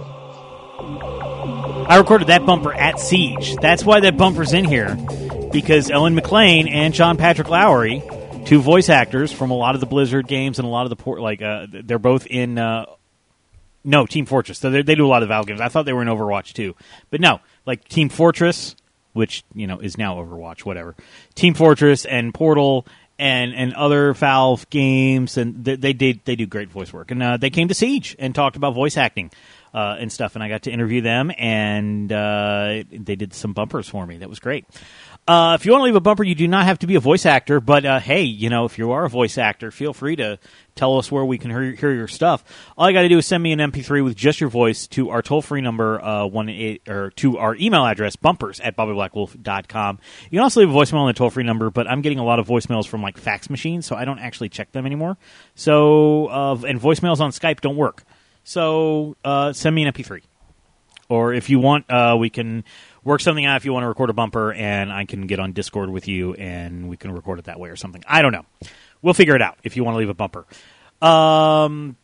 I recorded that bumper at Siege. That's why that bumper's in here, because Ellen McLean and John Patrick Lowry, 2 voice actors from a lot of the Blizzard games and a lot of the they're both in. No, Team Fortress. So they do a lot of Valve games. I thought they were in Overwatch too, but no, like Team Fortress, which is now Overwatch. Whatever. Team Fortress and Portal and other Valve games, and they do great voice work. And they came to Siege and talked about voice acting and stuff, and I got to interview them, and they did some bumpers for me. That was great. If you want to leave a bumper, you do not have to be a voice actor. But, hey, if you are a voice actor, feel free to tell us where we can hear your stuff. All you got to do is send me an MP3 with just your voice to our toll-free number, or to our email address, bumpers@BobbyBlackWolf.com. You can also leave a voicemail on the toll-free number, but I'm getting a lot of voicemails from, fax machines, so I don't actually check them anymore. So, and voicemails on Skype don't work. So, send me an MP3. Or if you want, we can work something out if you want to record a bumper, and I can get on Discord with you, and we can record it that way or something. I don't know. We'll figure it out if you want to leave a bumper. I'm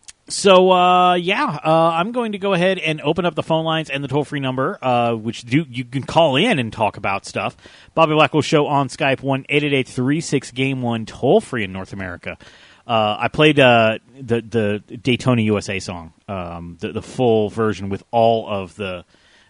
going to go ahead and open up the phone lines and the toll-free number, which you can call in and talk about stuff. Bobby Blackwell Show on Skype, 1-888-36-GAME-1, toll-free in North America. I played the Daytona USA song, the full version with all of the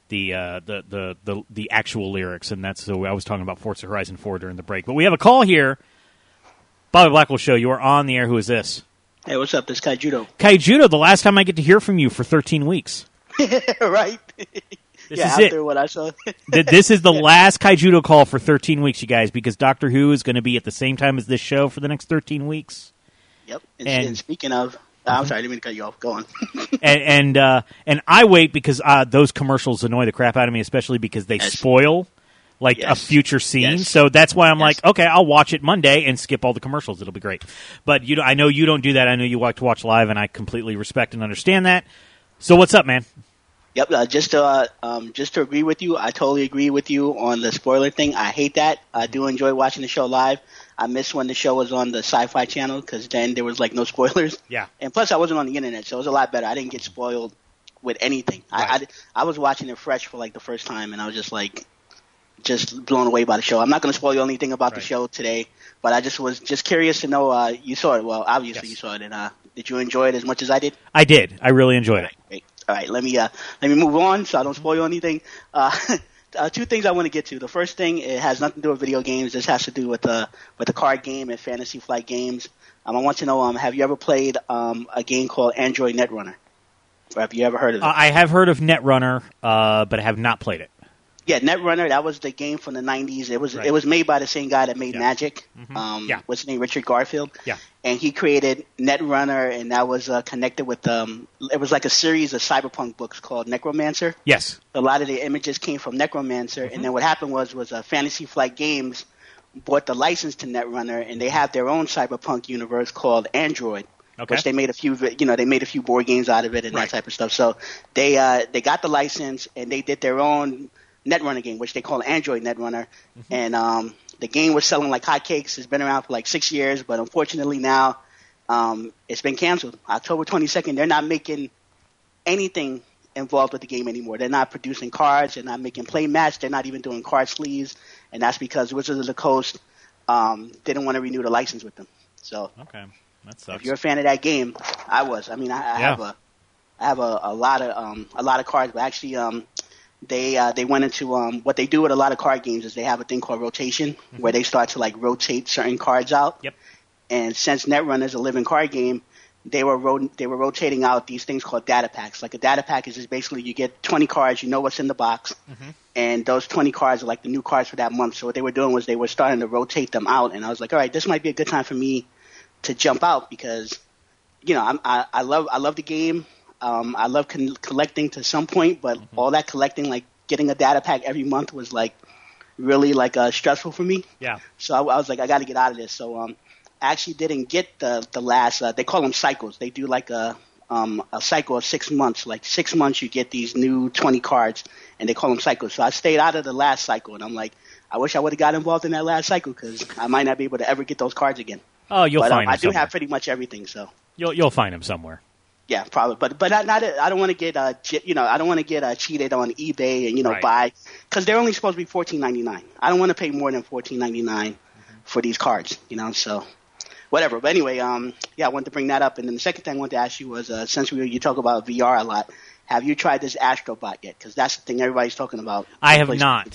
actual lyrics, and that's so I was talking about Forza Horizon 4 during the break. But we have a call here. Bobby Blackwell Show, you are on the air. Who is this? Hey, what's up? This is Kaijudo. Kaijudo, the last time I get to hear from you for 13 weeks. Right? This is after it. What I saw. This is the last Kaijudo call for 13 weeks, you guys, because Doctor Who is going to be at the same time as this show for the next 13 weeks. Yep. And speaking of... I'm sorry, I didn't mean to cut you off. Go on. and I wait because those commercials annoy the crap out of me, especially because they spoil a future scene. Yes. So that's why I'm like, okay, I'll watch it Monday and skip all the commercials. It'll be great. But I know you don't do that. I know you like to watch live, and I completely respect and understand that. So what's up, man? Yep. Just to agree with you, I totally agree with you on the spoiler thing. I hate that. I do enjoy watching the show live. I miss when the show was on the Sci-Fi Channel because then there was no spoilers. Yeah. And plus, I wasn't on the internet, so it was a lot better. I didn't get spoiled with anything. Right. I was watching it fresh for the first time, and I was just blown away by the show. I'm not going to spoil you anything about the show today, but I was curious to know. You saw it. Well, obviously you saw it, and did you enjoy it as much as I did? I did. I really enjoyed it. Great. All right. Let me move on so I don't spoil anything. Two things I want to get to. The first thing, it has nothing to do with video games. This has to do with the card game and Fantasy Flight games. I want to know, have you ever played a game called Android Netrunner? Or have you ever heard of it? I have heard of Netrunner, but I have not played it. Yeah, Netrunner, that was the game from the 90s. It was made by the same guy that made Magic. Mm-hmm. What's his name? Richard Garfield. Yeah. And he created Netrunner, and that was connected with it was like a series of cyberpunk books called Necromancer. Yes. A lot of the images came from Necromancer, and then what happened was Fantasy Flight Games bought the license to Netrunner, and they have their own cyberpunk universe called Android. Okay. Which they made a few board games out of it and that type of stuff. So they got the license, and they did their own Netrunner game, which they call Android Netrunner, and the game was selling like hotcakes. It's been around for 6 years, but unfortunately now it's been canceled. October 22nd, they're not making anything involved with the game anymore. They're not producing cards. They're not making play mats. They're not even doing card sleeves, and that's because Wizards of the Coast didn't want to renew the license with them. So okay, that sucks. If you're a fan of that game, I was. I mean, I have a lot of cards, but actually they went into what they do with a lot of card games is they have a thing called rotation where they start to rotate certain cards out. Yep. And since Netrunner is a living card game, they were rotating out these things called data packs. Like a data pack is just basically you get 20 cards, you know what's in the box, and those 20 cards are the new cards for that month. So what they were doing was they were starting to rotate them out, and I was like, all right, this might be a good time for me to jump out because I love the game. I love collecting to some point, but all that collecting, getting a data pack every month was really stressful for me. Yeah. So I was like, I got to get out of this. So I actually didn't get the last. They call them cycles. They do a cycle of 6 months. 6 months, you get these new 20 cards, and they call them cycles. So I stayed out of the last cycle, and I'm like, I wish I would have got involved in that last cycle because I might not be able to ever get those cards again. Oh, you'll find them. I do have pretty much everything. So you'll find them somewhere. Yeah, probably, but not. I don't want to get I don't want to get cheated on eBay and buy because they're only supposed to be $14.99. I don't want to pay more than $14.99 for these cards, So whatever. But anyway, I wanted to bring that up. And then the second thing I wanted to ask you was since you talk about VR a lot, have you tried this Astrobot yet? Because that's the thing everybody's talking about. I have not.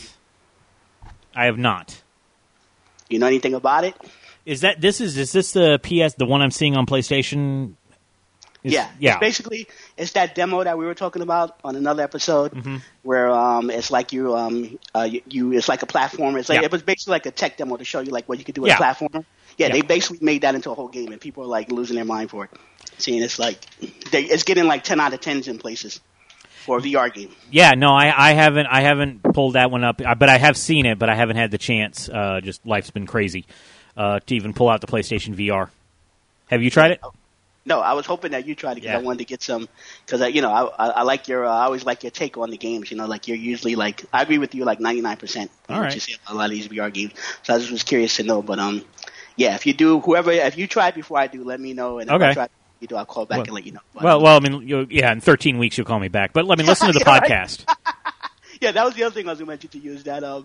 You know anything about it? Is this the PS, the one I'm seeing on PlayStation? It's basically it's that demo that we were talking about on another episode, where it's like you it's like a platformer. It's like it was basically like a tech demo to show you like what you could do with a platformer. Yeah, they basically made that into a whole game, and people are like losing their mind for it. Seeing it's like it's getting like 10 out of 10s in places for a VR game. Yeah, no, I haven't pulled that one up, but I have seen it, but I haven't had the chance. Just life's been crazy to even pull out the PlayStation VR. Have you tried it? No, I was hoping that you tried it because I wanted to get some. Because I like your. I always like your take on the games. Like you're usually like I agree with you like 99%. All right. You see a lot of these VR games, so I just was curious to know. But if you do, if you try before I do, let me know. And if I try, I'll call back and let you know. But, well, I mean, in 13 weeks you'll call me back. But let me listen to the podcast. Yeah, that was the other thing I was going to mention to you is that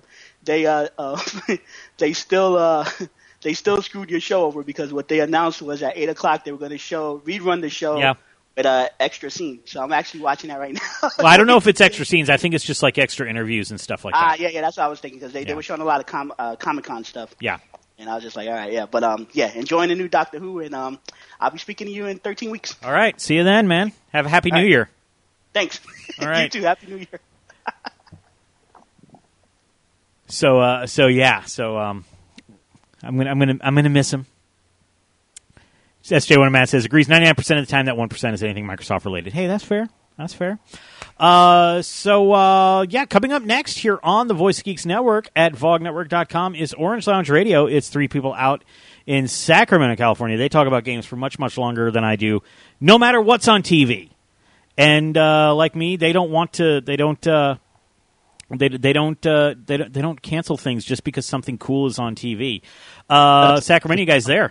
they still. They still screwed your show over because what they announced was at 8 o'clock they were going to rerun the show with extra scenes. So I'm actually watching that right now. Well, I don't know if it's extra scenes. I think it's just like extra interviews and stuff like that. Yeah, that's what I was thinking because they were showing a lot of Comic-Con stuff. Yeah. And I was just like, all right, yeah. But, enjoying the new Doctor Who, and I'll be speaking to you in 13 weeks. All right. See you then, man. Have a happy New Year. Thanks. All right. You too. Happy New Year. I'm gonna miss him. SJ1 Matt says agrees 99% of the time that 1% is anything Microsoft related. Hey, that's fair. That's fair. Coming up next here on the Voice of Geeks Network at VogNetwork.com is Orange Lounge Radio. It's three people out in Sacramento, California. They talk about games for much, much longer than I do, no matter what's on TV. And like me, they don't want to. They don't cancel things just because something cool is on TV. Sacramento, you guys there?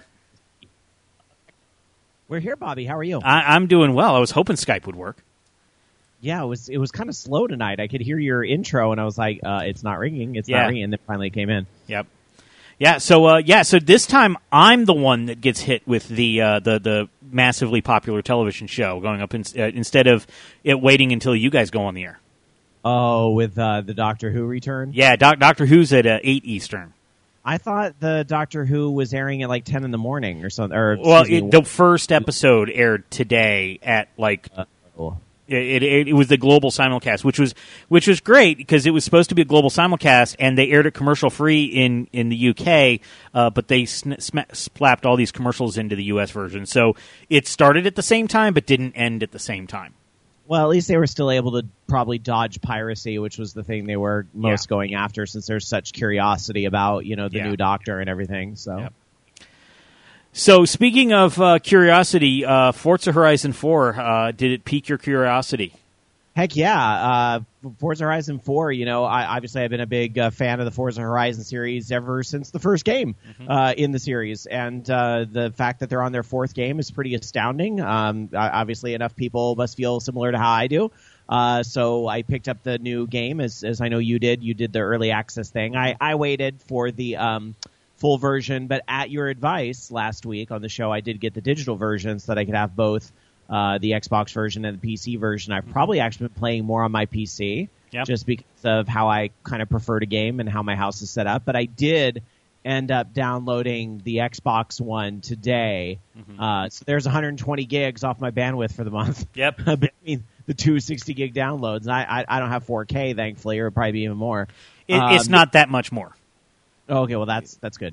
We're here, Bobby. How are you? I'm doing well. I was hoping Skype would work. Yeah, it was kind of slow tonight. I could hear your intro, and I was like, it's not ringing. It's not ringing. And then finally it came in. Yep. Yeah. So this time I'm the one that gets hit with the massively popular television show going up instead of it waiting until you guys go on the air. Oh, with the Doctor Who return? Yeah, Doctor Who's at 8 Eastern. I thought the Doctor Who was airing at like 10 in the morning or something. The first episode aired today at like it was the global simulcast, which was great because it was supposed to be a global simulcast, and they aired it commercial free in the UK, but they slapped all these commercials into the US version. So it started at the same time, but didn't end at the same time. Well, at least they were still able to probably dodge piracy, which was the thing they were most going after, since there's such curiosity about, the new Doctor and everything. So, So speaking of curiosity, Forza Horizon 4, did it pique your curiosity? Heck yeah. Forza Horizon 4, I've been a big fan of the Forza Horizon series ever since the first game in the series. And the fact that they're on their fourth game is pretty astounding. Obviously, enough people must feel similar to how I do. So I picked up the new game, as I know you did. You did the early access thing. I waited for the full version, but at your advice last week on the show, I did get the digital version so that I could have both the Xbox version and the PC version. I've probably actually been playing more on my PC just because of how I kind of prefer to game and how my house is set up. But I did end up downloading the Xbox one today. So there's 120 gigs off my bandwidth for the month. Yep. Between the two 60 gig downloads. And I don't have 4K, thankfully, or probably even more. It's not that much more. Okay, well, that's good.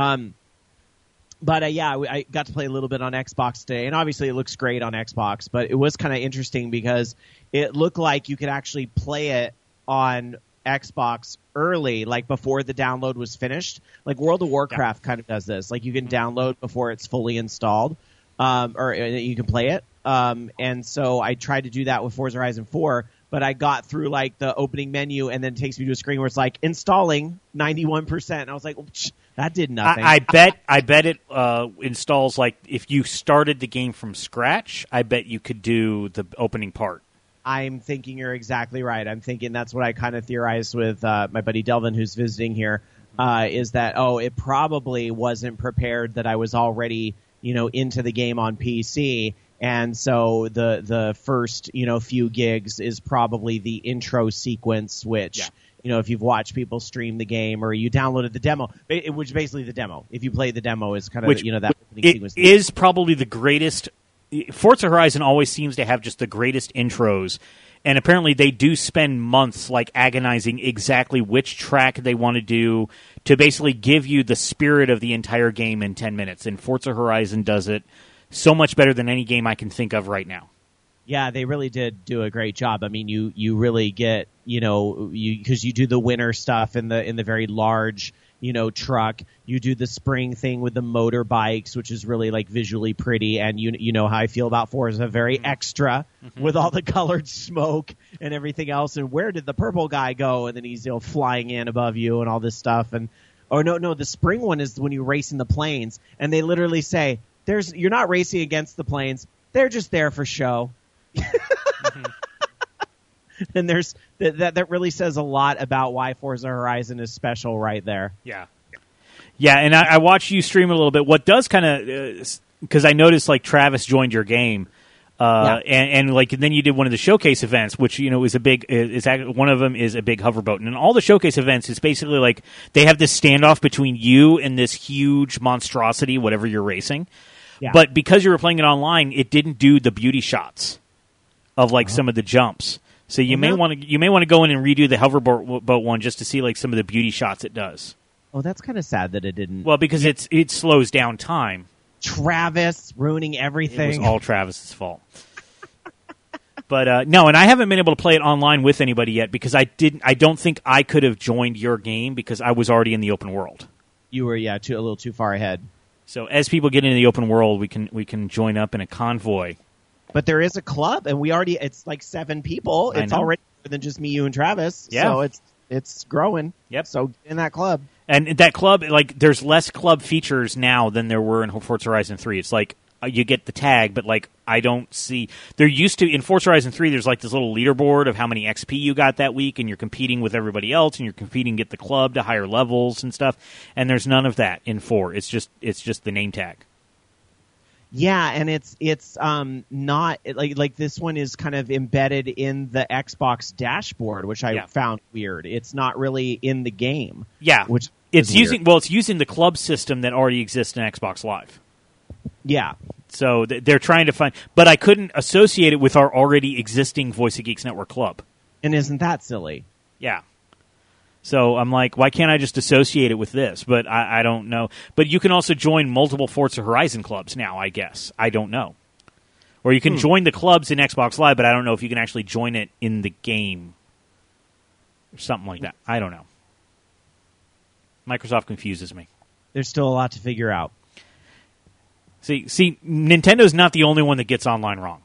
But I got to play a little bit on Xbox today, and obviously it looks great on Xbox, but it was kind of interesting because it looked like you could actually play it on Xbox early, like before the download was finished. Like World of Warcraft kind of does this. Like you can download before it's fully installed, or you can play it. And so I tried to do that with Forza Horizon 4, but I got through like the opening menu and then it takes me to a screen where it's like installing 91%. And I was like, well, that did nothing. I bet it installs, like if you started the game from scratch, I bet you could do the opening part. I'm thinking you're exactly right. I'm thinking that's what I kind of theorized with my buddy Delvin, who's visiting here, is that, it probably wasn't prepared that I was already, into the game on PC. And so the first, few gigs is probably the intro sequence, which, if you've watched people stream the game or you downloaded the demo, which is basically the demo. If you play the demo is kind of, that opening sequence. It is probably the greatest Forza Horizon always seems to have just the greatest intros, and apparently they do spend months like agonizing exactly which track they want to do to basically give you the spirit of the entire game in 10 minutes. And Forza Horizon does it so much better than any game I can think of right now. Yeah, they really did do a great job. I mean, you really get, because you do the winter stuff in the very large, truck. You do the spring thing with the motorbikes, which is really like visually pretty. And you know how I feel about Forza, very extra with all the colored smoke and everything else. And where did the purple guy go? And then he's flying in above you and all this stuff. And no, the spring one is when you race in the planes, and they literally say you're not racing against the planes; they're just there for show. And there's that really says a lot about why Forza Horizon is special right there. Yeah, and I watched you stream a little bit. What does kind of because I noticed like Travis joined your game, and like then you did one of the showcase events, which is a big. One of them is a big hoverboat, and in all the showcase events, it's basically like they have this standoff between you and this huge monstrosity, whatever you're racing. Yeah. But because you were playing it online, it didn't do the beauty shots of like some of the jumps. So you may want to go in and redo the hoverboat one just to see like some of the beauty shots it does. Oh, that's kind of sad that it didn't. Well, because it slows down time. Travis ruining everything. It was all Travis's fault. But no, and I haven't been able to play it online with anybody yet because I don't think I could have joined your game because I was already in the open world. You were a little too far ahead. So as people get into the open world, we can join up in a convoy. But there is a club, and it's like 7 people. It's already more than just me, you, and Travis. Yeah. So it's growing. Yep. So get in that club. And that club, like, there's less club features now than there were in Forza Horizon 3. It's like you get the tag, but like I don't see. There used to in Forza Horizon 3. There's like this little leaderboard of how many XP you got that week, and you're competing with everybody else, and you're competing to get the club to higher levels and stuff. And there's none of that in 4. It's just the name tag. Yeah, and it's not like this one is kind of embedded in the Xbox dashboard, which I found weird. It's not really in the game. Yeah, which it's using the club system that already exists in Xbox Live. Yeah. So they're trying to find, but I couldn't associate it with our already existing Voice of Geeks Network club. And isn't that silly? Yeah. So I'm like, why can't I just associate it with this? But I don't know. But you can also join multiple Forza Horizon clubs now, I guess. I don't know. Or you can join the clubs in Xbox Live, but I don't know if you can actually join it in the game. Or something like that. I don't know. Microsoft confuses me. There's still a lot to figure out. See, Nintendo's not the only one that gets online wrong.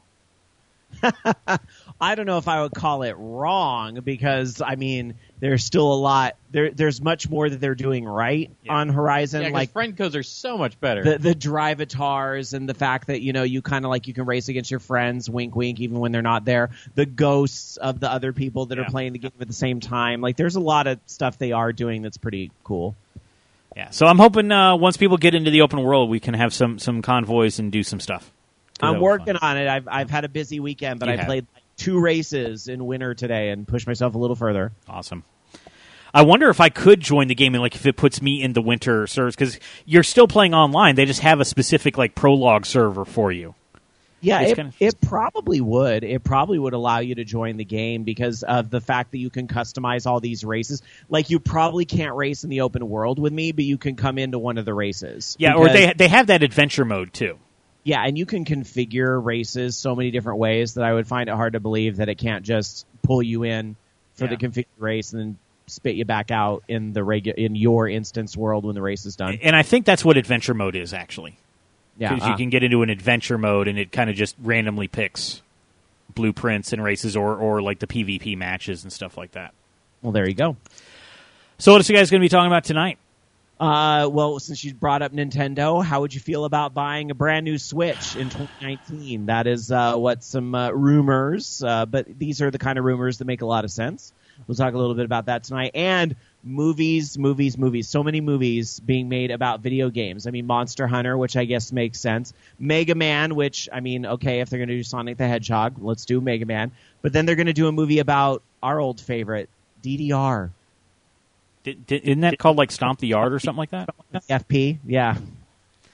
I don't know if I would call it wrong because, I mean, there's still a lot. There's much more that they're doing right on Horizon. Yeah, like friend codes are so much better. The drive-atars and the fact that, you kind of like you can race against your friends, wink, wink, even when they're not there. The ghosts of the other people that are playing the game at the same time. Like, there's a lot of stuff they are doing that's pretty cool. Yeah, so I'm hoping once people get into the open world, we can have some convoys and do some stuff. I'm working on it. I've had a busy weekend, but I played like 2 races in winter today and pushed myself a little further. Awesome. I wonder if I could join the game and like if it puts me in the winter servers because you're still playing online. They just have a specific like prologue server for you. Yeah, it probably would. It probably would allow you to join the game because of the fact that you can customize all these races. Like, you probably can't race in the open world with me, but you can come into one of the races. Yeah, or they have that adventure mode, too. Yeah, and you can configure races so many different ways that I would find it hard to believe that it can't just pull you in for the configured race and then spit you back out in in your instance world when the race is done. And I think that's what adventure mode is, actually. Yeah, because you can get into an adventure mode and it kind of just randomly picks blueprints and races or like the PvP matches and stuff like that. Well, there you go. So what are you guys going to be talking about tonight? Well, since you brought up Nintendo, how would you feel about buying a brand new Switch in 2019? That is what some rumors, but these are the kind of rumors that make a lot of sense. We'll talk a little bit about that tonight. And movies. So many movies being made about video games. I mean, Monster Hunter, which I guess makes sense. Mega Man, which, I mean, okay, if they're going to do Sonic the Hedgehog, let's do Mega Man. But then they're going to do a movie about our old favorite, DDR. Isn't that called like Stomp the Yard or something like that? FP, yeah.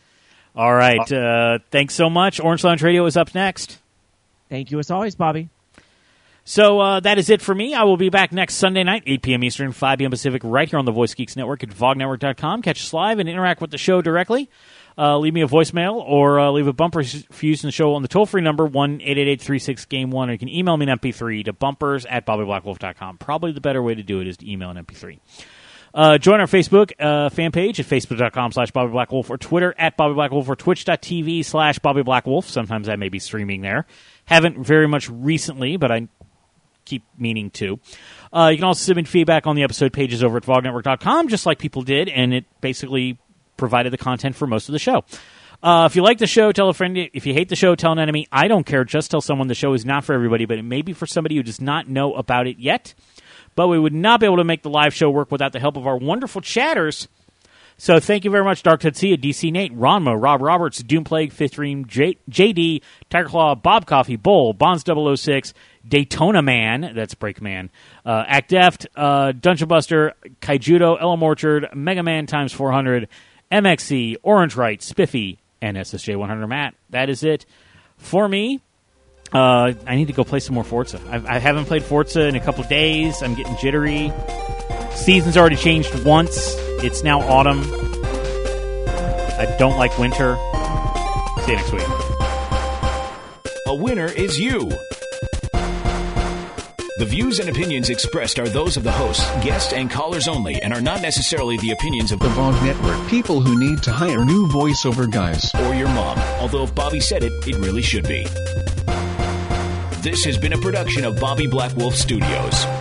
All right. Thanks so much. Orange Lounge Radio is up next. Thank you as always, Bobby. So that is it for me. I will be back next Sunday night, 8 p.m. Eastern, 5 p.m. Pacific, right here on the Voice Geeks Network at vognetwork.com. Catch us live and interact with the show directly. Leave me a voicemail or leave a bumper for use in the show on the toll-free number, 1-888-36-GAME-1. Or you can email me an MP3 to bumpers@BobbyBlackwolf.com. Probably the better way to do it is to email an MP3. Join our Facebook fan page at facebook.com/BobbyBlackwolf or Twitter @BobbyBlackwolf or twitch.tv/BobbyBlackwolf. Sometimes I may be streaming there. Haven't very much recently, but I keep meaning to. You can also submit feedback on the episode pages over at vognetwork.com, just like people did, and it basically provided the content for most of the show. If you like the show, tell a friend. If you hate the show, tell an enemy. I don't care. Just tell someone the show is not for everybody, but it may be for somebody who does not know about it yet. But we would not be able to make the live show work without the help of our wonderful chatters. So thank you very much, Dark Tutsia, DC Nate, Ronmo, Rob Roberts, Doomplague, Fifth Dream, JD, Tiger Claw, Bob Coffee, Bull, Bonds006, Daytona Man, that's Breakman, Act Deft, Dungeon Buster, Kaijudo, Elm Orchard, Mega Man times 400, MXC, Orange Right, Spiffy, and SSJ100 Matt. That is it for me. I need to go play some more Forza. I haven't played Forza in a couple of days. I'm getting jittery. Season's already changed once. It's now autumn. I don't like winter. See you next week. A winner is you. The views and opinions expressed are those of the hosts, guests, and callers only and are not necessarily the opinions of the VOG Network. People who need to hire new voiceover guys. Or your mom. Although if Bobby said it, it really should be. This has been a production of Bobby Black Wolf Studios.